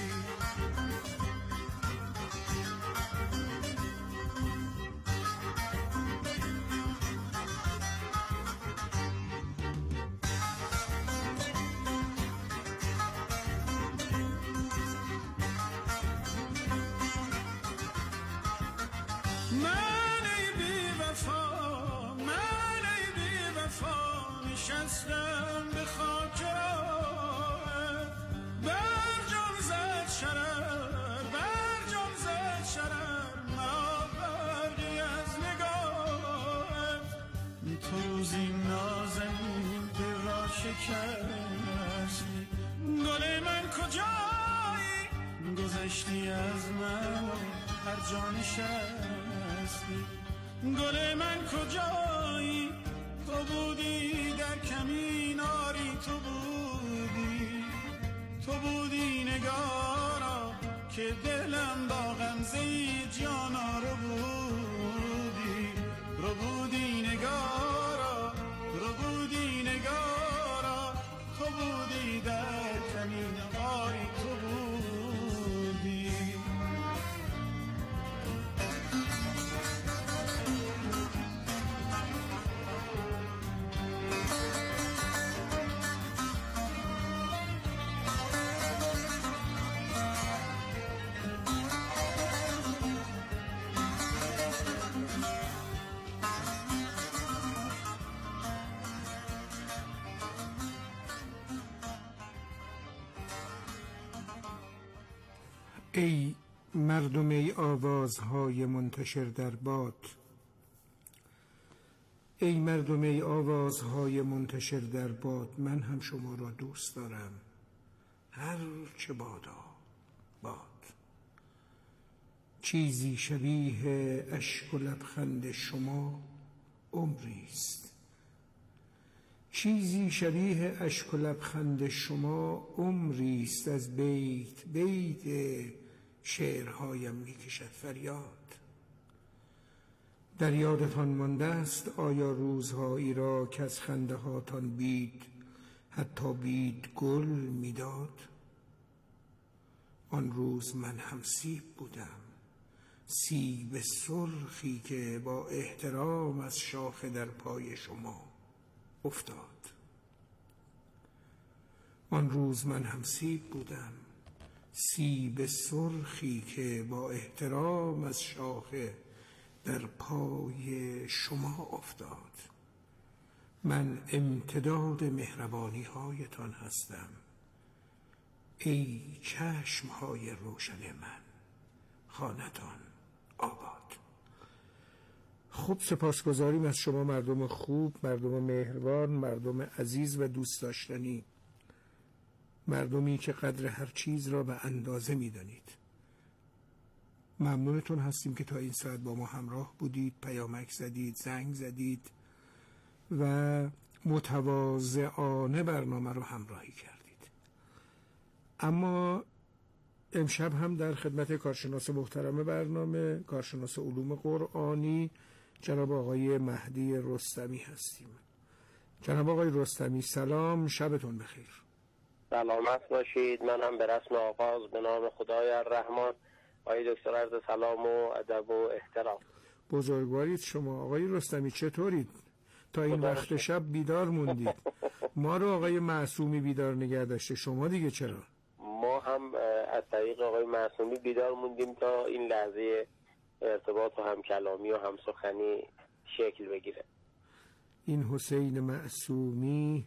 من ای بی وفا، من ای بی وفا نشستم به خاک راهت، بر جان زد شرر، بر جان زد شرر، مرا برقی از نگاهت. تو روزی نازنین دل را شکستی، گل من کجایی گذشتی از من هر جا نشستی، گل من کجایی تو بودی در کمین آری تو بودی، تو بودی نگارا که دلم با غمزه جانا رو بودی، رو بودی نگارا، رو بودی نگارا، تو بودی در کمین آری تو بودی. ای مردم، ای آوازهای منتشر در باد، ای مردم ای آوازهای منتشر در باد، من هم شما را دوست دارم، هر چه بادا باد. چیزی شبیه اشک و لبخند شما عمریست، چیزی شبیه اشک و لبخند شما عمریست. از بیت بیت شعرهایم میکشد فریاد. در یادتان مانده است آیا روزهایی را که از خنده هاتان بید حتی بید گل میداد؟ آن روز من هم سیب بودم، سیب سرخی که با احترام از شاخه در پای شما افتاد. آن روز من هم سیب بودم، سیب سرخی که با احترام از شاخه در پای شما افتاد. من امتداد مهربانی هایتان هستم، ای چشم های روشن من، خانتان آباد. خوب سپاسگزاریم از شما مردم خوب، مردم مهربان، مردم عزیز و دوست داشتنی، مردمی که قدر هر چیز را به اندازه می دانید. ممنونتون هستیم که تا این ساعت با ما همراه بودید، پیامک زدید، زنگ زدید و متواضعانه برنامه رو همراهی کردید. اما امشب هم در خدمت کارشناس محترم برنامه، کارشناس علوم قرآنی جناب آقای مهدی رستمی هستیم. جناب آقای رستمی سلام، شبتون بخیر. سلامت باشید. من هم به رسم آغاز به نام خدای الرحمن آقای دکتر عرض سلام و ادب و احترام. بزرگوارید شما آقای رستمی، چطورید؟ تا این وقت شب بیدار موندید. ما رو آقای معصومی بیدار نگه داشته، شما دیگه چرا؟ ما هم از طریق آقای معصومی بیدار موندیم تا این لحظه ارتباط و همکلامی و همسخنی شکل بگیره. این حسین معصومی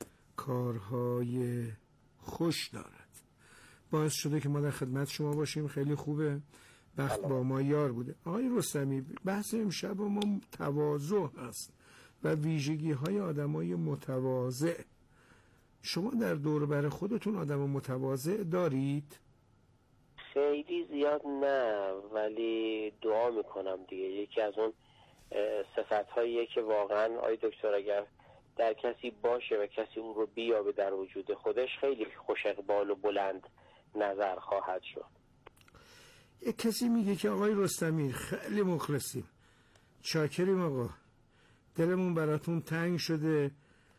کارهای خوش دارد، باعث شده که ما در خدمت شما باشیم. خیلی خوبه، بخت با ما یار بوده. آقای رستمی، بحث امشب ما تواضع هست و ویژگی های آدم های متواضع. شما در دور بر خودتون آدم متواضع دارید؟ خیلی زیاد نه، ولی دعا میکنم دیگه. یکی از اون صفت هاییه که واقعا آقای دکتر اگر در کسی باشه و کسی اون رو بیابه در وجود خودش، خیلی خوش اقبال و بلند نظر خواهد شد. یک کسی میگه که آقای رستمی خیلی مخلصیم، چاکریم آقا، دلمون براتون تنگ شده،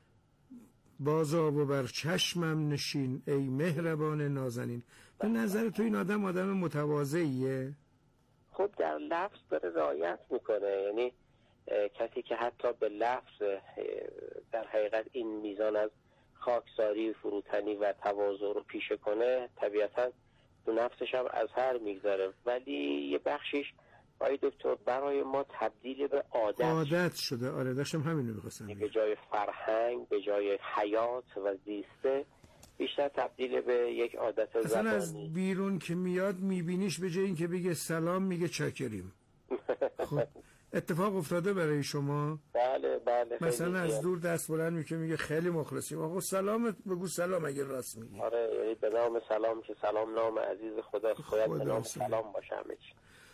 بازآ و بر چشمم نشین ای مهربان نازنین. به نظر تو این آدم آدم متواضعیه؟ خب در لفظ داره رعایت میکنه، یعنی کسی که حتی به لفظ در حقیقت این میزان از خاکساری، فروتنی و تواضع رو پیشه کنه، طبیعتا تو نفسش هم اثر میگذاره. ولی یه بخشیش آقای دکتر برای ما تبدیل به عادت عادت شده. آره داشتم همین رو می‌خواستم. به جای فرهنگ، به جای حیات و زیسته، بیشتر تبدیل به یک عادت زبانی. اصلا از بیرون که میاد میبینیش به جای این که بگه سلام میگه چاکریم. خب اتفاق افتاده برای شما؟ بله بله. مثلا از دور دست بلند میکنه میگه خیلی مخلصیم، آقا سلامت بگو سلام اگه راست میگی. آره، یعنی به نام سلام که سلام نام عزیز خدا، خدا به نام سلام باشه همه چی.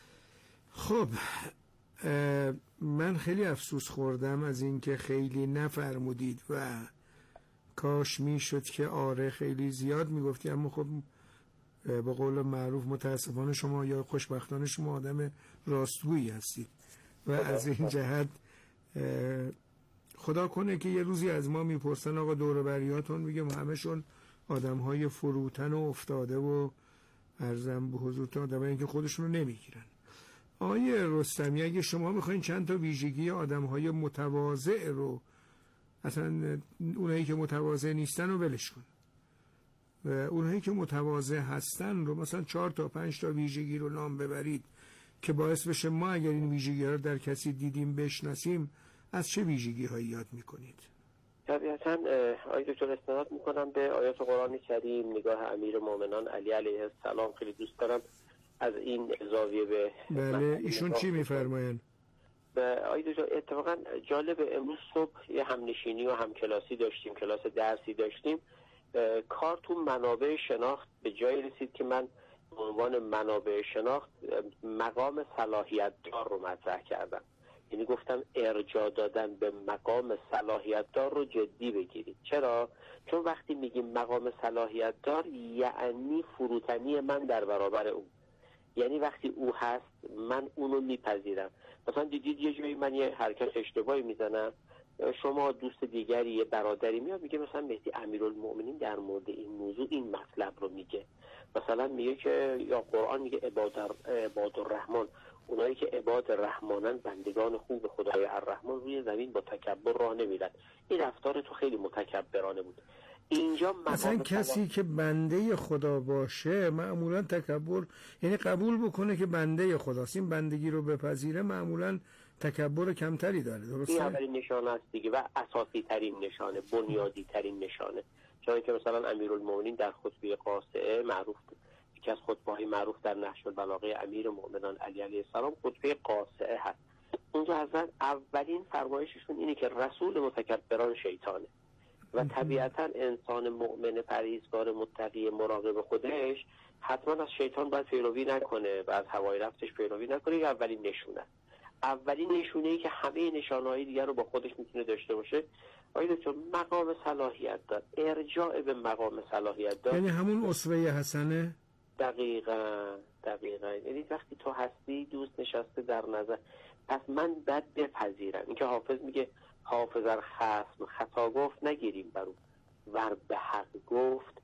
خب من خیلی افسوس خوردم از اینکه خیلی نفرمودید و کاش میشد که آره خیلی زیاد میگفتی، اما خب به قول معروف متاسفانه شما یا خوشبختانه شما آدم راستگویی هستید و از این جهت خدا کنه که یه روزی از ما میپرسن آقا دور بریاتون، میگم همشون آدم های فروتن و افتاده و عرضم به حضورتون آدم هایی که خودشون رو نمیگیرن. آقای رستمی، اگه شما میخواین چند تا ویژگی آدم های متواضع رو، اصلا اونایی که متواضع نیستن رو ولش کن و اونایی که متواضع هستن رو مثلا چهار تا پنج تا ویژگی رو نام ببرید که باعث بشه ما اگر این ویژگی ها رو در کسی دیدیم بشناسیم. از چه ویژگی هایی یاد میکنید؟ طبیعتا آقای دکتر استناد میکنم به آیات قرآن کریم، نگاه امیر مومنان علی علیه السلام. خیلی دوست دارم از این زاویه به بله ایشون چی میفرمایند؟ آید اتفاقا جالب، امروز صبح یه همنشینی و همکلاسی داشتیم، کلاس درسی داشتیم. کار تو منابع شناخت به جایی رسید که من به عنوان منابع شناخت مقام صلاحیت دار رو مطرح کردم. یعنی گفتم ارجاع دادن به مقام صلاحیت دار رو جدی بگیرید. چرا؟ چون وقتی میگیم مقام صلاحیت دار یعنی فروتنی من در برابر اون. یعنی وقتی او هست من اونو میپذیرم. مثلا دیدید یه جایی من یه حرکت اشتباهی میزنم، شما دوست دیگری یه برادری میاد میگه مثلا مهدی امیرالمؤمنین در مورد این موضوع این مطلب رو میگه، مثلا میگه که یا قرآن میگه عباد عباد الرحمن، اونایی که عباد رحمانن، بندگان خوب خدای الرحمن، روی زمین با تکبر راه نمیرن. این رفتار تو خیلی متکبرانه بود. اینجا مثلا کسی که بنده خدا باشه معمولا تکبر، یعنی قبول بکنه که بنده خداست، این بندگی رو بپذیره، معمولا تکبر کمتری داره. درسته؟ این اولین نشانه است دیگه و اساسی ترین نشانه، بنیادی ترین نشانه. چون که مثلا امیرالمومنین در خطبه قاصعه معروف، یکی از خطبه‌های معروف در نهج البلاغه امیرالمومنین علی علیه السلام خطبه قاصعه هست. اونجا حضرت اولین فرمایششون اینه که رسول متکبران شیطانه و طبیعتا انسان مؤمن پرهیزکار متقی مراقب خودش حتما از شیطان باید پیروی نکنه و از هوای رفتش پیروی نکنه. که اولین نشونه اولین نشونه ای که همه نشانه‌های دیگر رو با خودش میتونه داشته باشه. آیا چون مقام صلاحیت دار، ارجاع به مقام صلاحیت دار، یعنی همون اسوه حسنه. دقیقاً دقیقاً یعنی وقتی تو هستی دوست نشسته در نظر، پس من بد بپذیرم. اینکه حافظ میگه حافظ ار خصم خطا گفت نگیریم برو، ور به حق گفت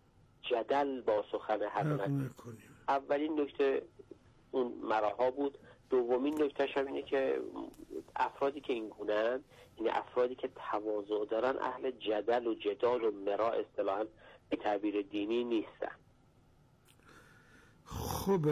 جدل با سخن حق نکنیم. اولین نکته اون مراها بود. دومین نکتهش هم اینه که افرادی که این گونه‌اند، یعنی افرادی که تواضع دارن، اهل جدل و جدال و مرا اصطلاحاً به تعبیر دینی نیستن. خب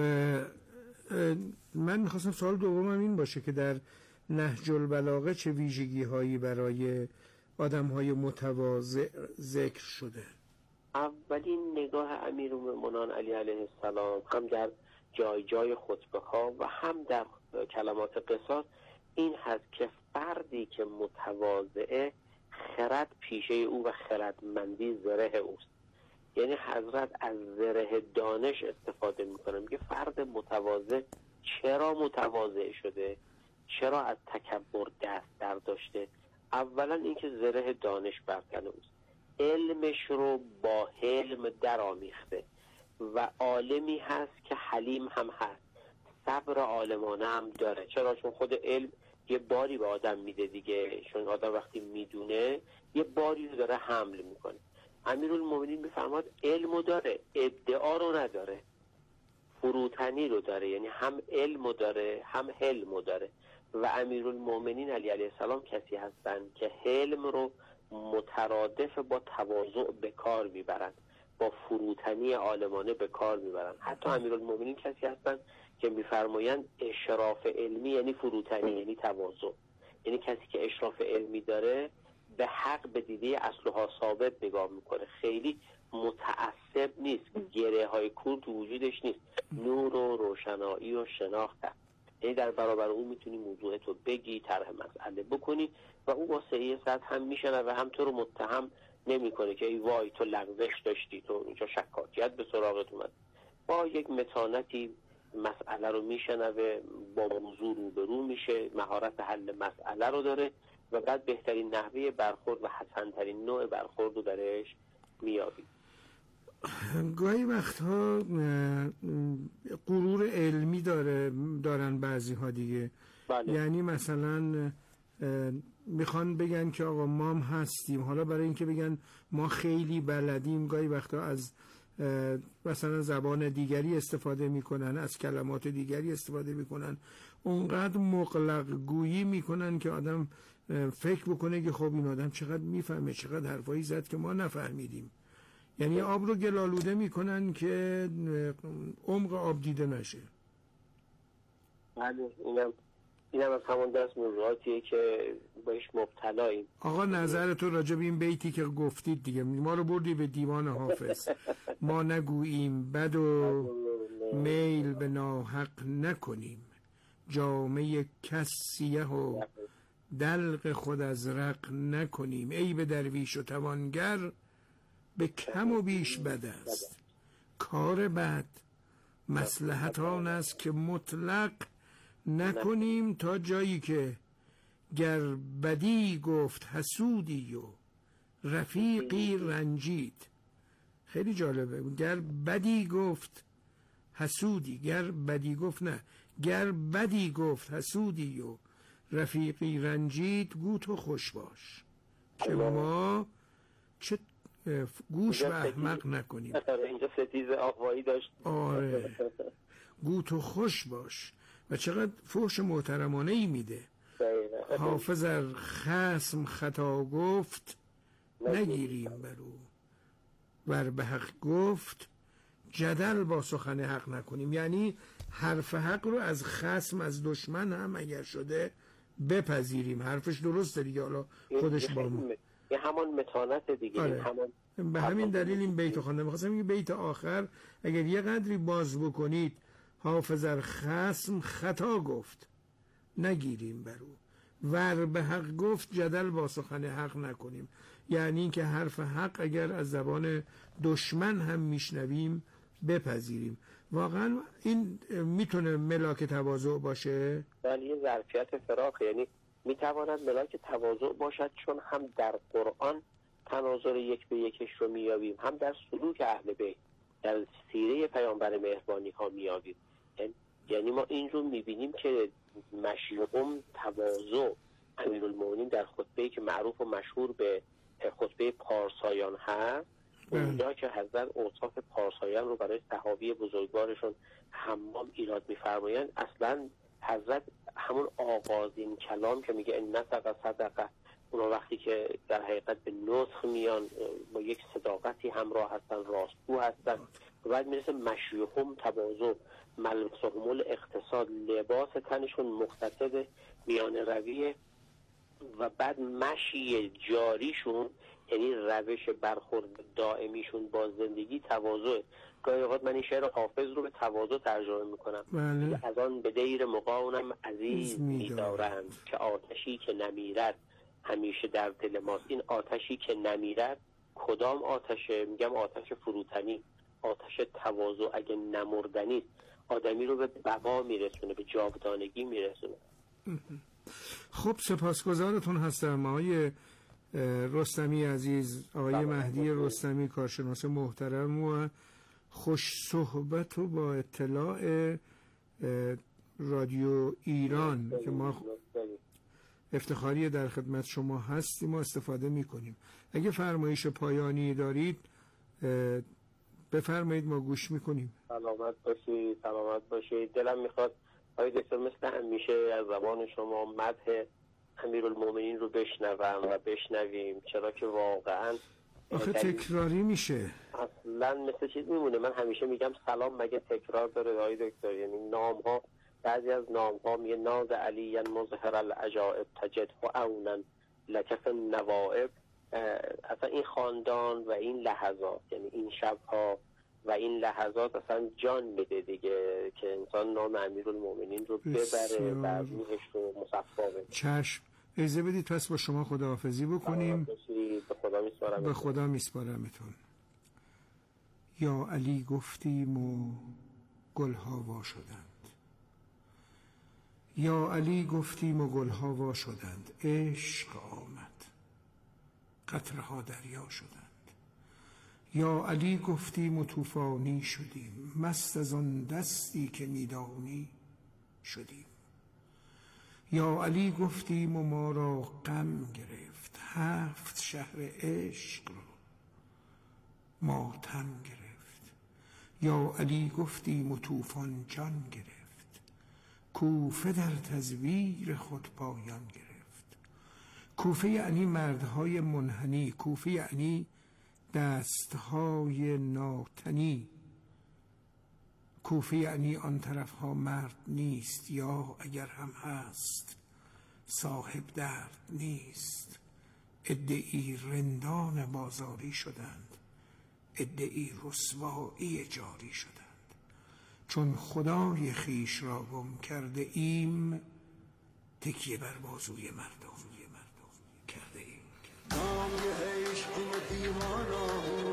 من میخواستم سوال دومم این باشه که در نهج البلاغه چه ویژگی هایی برای آدم های متواضع ذکر شده؟ اولین نگاه امیرالمؤمنین علی علیه السلام هم در جای جای خطبه ها و هم در کلمات قصاص این هست که فردی که متواضعه خرد پیشه او و خردمندی زره اوست. یعنی حضرت از زره دانش استفاده میکنه. میگه فرد متواضع چرا متواضع شده؟ چرا از تکبر دست در داشته؟ اولا اینکه زره دانش بر تن اوست، علمش رو با حلم در آمیخته و عالمی هست که حلیم هم هست، صبر عالمانه هم داره. چرا؟ چون خود علم یه باری به آدم میده دیگه، چون آدم وقتی میدونه یه باری رو داره حمل میکنه. امیرالمومنین میفرماد علمو داره، ادعا رو نداره، فروتنی رو داره، یعنی هم علمو داره هم حلمو داره. و امیرالمومنین علی علیه السلام کسی هستن که حلم رو مترادف با تواضع به کار میبرن، با فروتنی عالمانه به کار میبرن. حتی امیرالمومنین کسی هستن که میفرمایند اشراف علمی یعنی فروتنی، یعنی تواضع. یعنی کسی که اشراف علمی داره به حق به دیده اصلها ثابت نگاه میکنه، خیلی متعصب نیست، گره های کور تو وجودش نیست، نور و روشنایی و شناخت هست. یعنی در برابر اون میتونی موضوع تو بگی، طرح مسئله بکنی و اون با سعی صد هم میشنه و هم تو رو متهم نمیکنه که ای وای تو لغزش داشتی، تو اینجا شکاکیت به سراغت اومد. با یک متانتی مسئله رو میشنوه، با موضوع روبرو میشه، مهارت حل مسئله رو داره و بعد بهترین نحوه برخورد و حسن‌ترین نوع برخورد رو درش میابی. گاهی وقتها غرور علمی داره دارن بعضی ها دیگه. بله. یعنی مثلا میخوان بگن که آقا ما هم هستیم، حالا برای اینکه بگن ما خیلی بلدیم گاهی وقتا از مثلا زبان دیگری استفاده میکنن، از کلمات دیگری استفاده میکنن، اونقدر مغلق گویی میکنن که آدم فکر بکنه که خب این آدم چقدر میفهمه، چقدر حرفایی زد که ما نفهمیدیم. یعنی آب رو گلالوده میکنن که عمق آب دیده نشه. بله، اینم اینم از همون دست موضوعاتیه که باش مبتلاییم. آقا نظرتون راجع به این بیتی که گفتید دیگه، ما رو بردی به دیوان حافظ. ما نگوییم بد و میل به ناحق نکنیم، جامعه کس سیه و دلق خود از رق نکنیم. ای به درویش و توانگر به کم و بیش بد است. کار بد مصلحت آن است که مطلق نکنیم، تا جایی که گر بدی گفت حسودی و رفیقی رنجید. خیلی جالبه. گر بدی گفت حسودی، گر بدی گفت نه گر بدی گفت حسودی و رفیقی رنجید، گو تو خوش باش که ما چه گوش به احمق نکنیم. اینجا ستیز آقایی داشت. آره گو تو خوش باش. و چقدر فحش محترمانه ای میده. حافظ ار خصم خطا گفت نگیریم برو، ور به حق گفت جدل با سخن حق نکنیم. یعنی حرف حق رو از خصم، از دشمن هم اگر شده بپذیریم. حرفش درسته دیگه، حالا خودش با ما یه همان متانت دیگه. آره. همان... به همین دلیل این بیت خواندم. می‌خواستم این بیت آخر اگر یه قدری باز بکنید، حافظ ار خصم خطا گفت نگیریم برو، ور به حق گفت جدل با سخن حق نکنیم. یعنی این که حرف حق اگر از زبان دشمن هم میشنویم بپذیریم. واقعا این میتونه ملاک تواضع باشه؟ بله، یه ظرفیت فراخ. یعنی میتواند ملاک تواضع باشد، چون هم در قرآن تناظر یک به یکش رو میابیم، هم در سلوک اهل بیت، در سیره پیامبر مهربانی ها میابیم. یعنی ما این رو میبینیم که مشیقم تواضع امیرالمومنین در خطبه‌ای که معروف و مشهور به خطبه پارسایان هست، اونجا که حضرت اوصاف پارسایان رو برای صحابی بزرگوارشون حمام ایراد میفرمایند، اصلا حضرت همون آغازین کلام که میگه ان نطق صدقه، اونا وقتی که در حقیقت به نطق میان با یک صداقتی همراه هستن، راستگو هستن، و بعد میرسه مشیهم تواضع، ملبسهم الاقتصاد، لباس تنشون مقتصد میان رویه، و بعد مشی جاریشون یعنی روش برخورد دائمیشون با زندگی تواضع. گاهی اوقات من این شعر حافظ رو به تواضع ترجمه میکنم. بله. از آن به دیر مقاونم عزیز می‌دارند که آتشی که نمیرد همیشه در دل ماست. این آتشی که نمیرد کدام آتشه؟ میگم آتش فروتنی، آتش تواضع اگه نمردنی آدمی رو به بقا میرسونه، به جاودانگی میرسونه. خب سپاسگزارتون هستم آقای رستمی عزیز، آقای مهدی رستمی، کارشناس محترم و خوش صحبت و با اطلاع رادیو ایران که ما افتخاری در خدمت شما هستیم و استفاده میکنیم. اگه فرمایش پایانی دارید بفرمایید، ما گوش میکنیم. سلامت باشید، سلامت باشید. دلم میخواد آقای دکتر مثل همیشه از زبان شما مدح امیرالمومنین رو بشنوم و بشنویم، چرا که واقعا آخه تکراری میشه، اصلا مثل چیز میمونه. من همیشه میگم سلام مگه تکرار داره آقای دکتر؟ یعنی نام ها، بعضی از نام ها میگه ناز علی مظهر العجائب تجد و اونا لکف النوائب. اصلا این خاندان و این لحظات، یعنی این شبها و این لحظات اصلا جان میده دیگه که انسان نام امیرالمومنین رو ببره و روحش رو مصفا بده. چشم. اجازه بدید پس با شما خداحافظی بکنیم. به خدا میسپارم. به خدا میسپارمتون. یا علی گفتیم و گلها وا شدند، یا علی گفتیم و گلها وا شدند، عشق آمد قطرها دریا شدند. یا علی گفتیم و طوفانی شدیم، مست از آن دستی که میدانی شدیم. یا علی گفتیم و ما را غم گرفت، هفت شهر عشق را ماتم گرفت. یا علی گفتیم و طوفان جان گرفت، کوفه در تزویر خود پایان گرفت. کوفه یعنی مردهای منحنی، کوفه یعنی دستهای ناتنی، کوفه یعنی آن طرف ها مرد نیست، یا اگر هم هست صاحب درد نیست. ادعی رندان بازاری شدند، ادعی رسوایی جاری شدند. چون خدای خیش را گم کرده ایم، تکیه بر بازوی مردم کرده ایم. نام یه عشق و دیوانا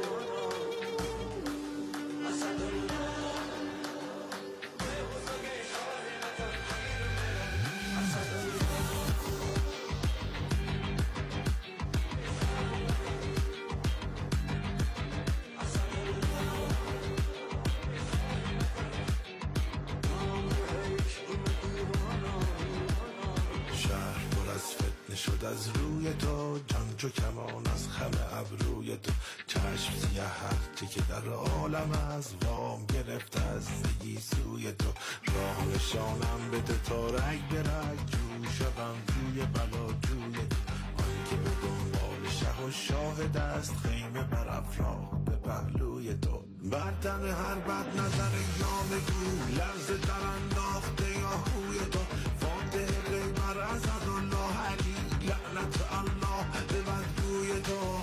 شد از روی تو، جنگ و کمان از خم ابروی تو، چشم سیه هرچی که در عالم از وام گرفته از زگی سوی تو، راه نشانم بده تا رگ به رگ جو شدم توی بلا جوی تو، آن که به دنبال شه و شاهد است خیمه بر افراه به پهلوی تو، بردن هر بد نظر یا بگو لرز در انداخته یا خوی تو، فاتح غیبر اسد الله علی لعنت الله به بدگوی تو،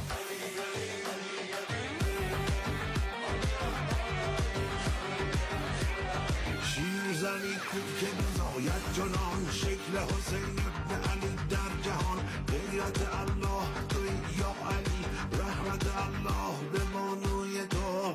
شیر زنی کود که بزاید جنان شکل حسین ابن علی در جهان، غیرت الله توی یا علی رحمت الله به مانوی تو.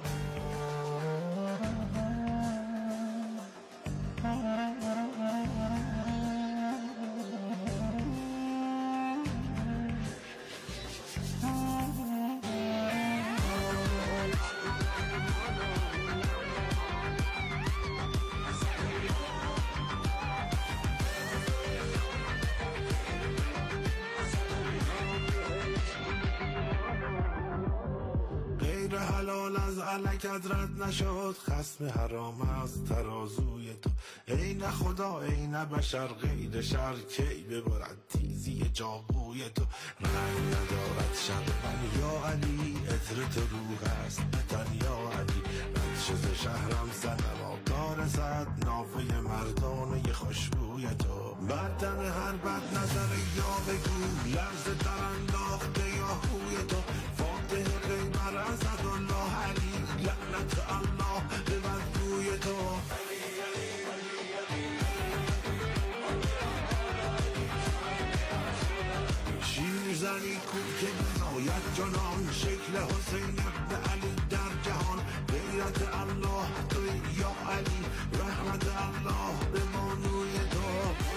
علکت رد نشد خصم حرام از ترازوی تو، ای نه خدا ای نه بشر غیر شر کی ببرد تیزی جاغوی تو، رنگ ندارد شر من یا علی عطر تو روح است بتن یا علی، رد شد شهرم سنما دار زد نافه مردانه خوشبوی تو، بدن هر بد نظر یا بگو لرز در انداخته یا خوی تو، فاتح غیبر اسد الله علی لعنت الله به بدگوی تو. شیر زنی کود که بزاید جنان شکل حسین ابن علی در جهان، غیرت الله توی یا علی رحمت الله به مانوی تو.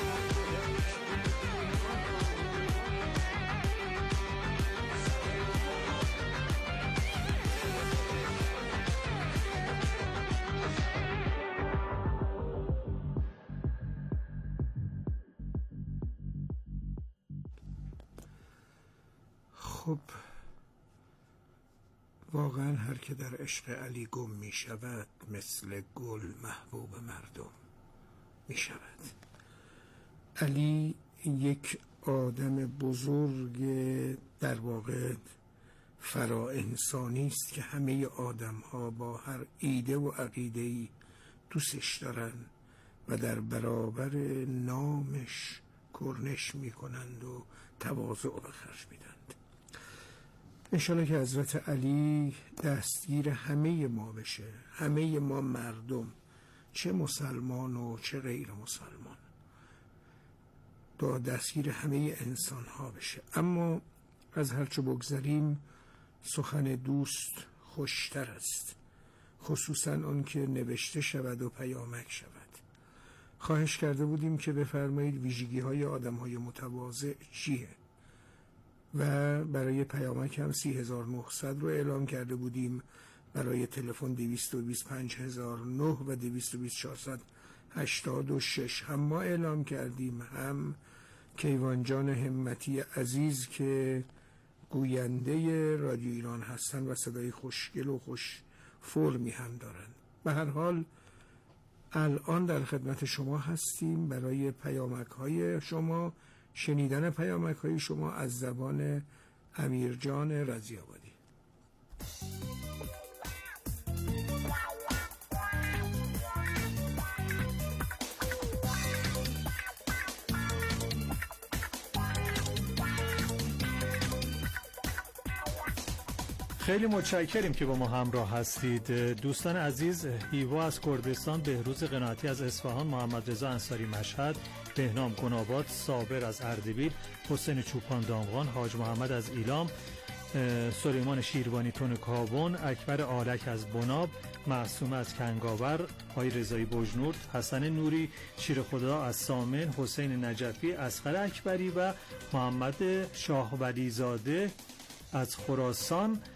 خب واقعا هر که در عشق علی گم می شود مثل گل محبوب مردم می شود. علی یک آدم بزرگ در واقع فرا انسانی است که همه آدم ها با هر ایده و عقیده‌ای دوستش دارن و در برابر نامش کرنش می کنند و تواضع به خرج میدند. انشاءالله که حضرت علی دستگیر همه ما بشه، همه ما مردم، چه مسلمان و چه غیر مسلمان، دستگیر همه انسان ها بشه. اما از هرچه بگذریم سخن دوست خوشتر است، خصوصا اون که نوشته شود و پیامک شود. خواهش کرده بودیم که بفرمایید ویژگی های آدم های متواضع چیه و برای پیامک هم سی هزار و نهصد رو اعلام کرده بودیم، برای تلفن دویست و بیست و پنج هزار و نه و دویست و بیست چهارصد و هشتاد و شش هم ما اعلام کردیم، هم کیوان جان همتی عزیز که گوینده رادیو ایران هستن و صدای خوشگل و خوش فرمی هم دارن. به هر حال الان در خدمت شما هستیم برای پیامک های شما، شنیدن پیامک های شما از زبان امیرجان رضی‌آبادی. خیلی متشکریم که با ما همراه هستید. دوستان عزیز، هیوا از کردستان، بهروز قناعتی از اصفهان، محمد رضا انصاری مشهد، بهنام گناباد، صابر از اردبیل، حسین چوپان دامغان، حاج محمد از ایلام، سلیمان شیروانی تون کابون، اکبر آلک از بناب، معصومه از کنگاور، آقای رضایی بجنورد، حسن نوری شیر خدا از سامن، حسین نجفی، اصغر اکبری و محمد شاه ولیزاده از خراسان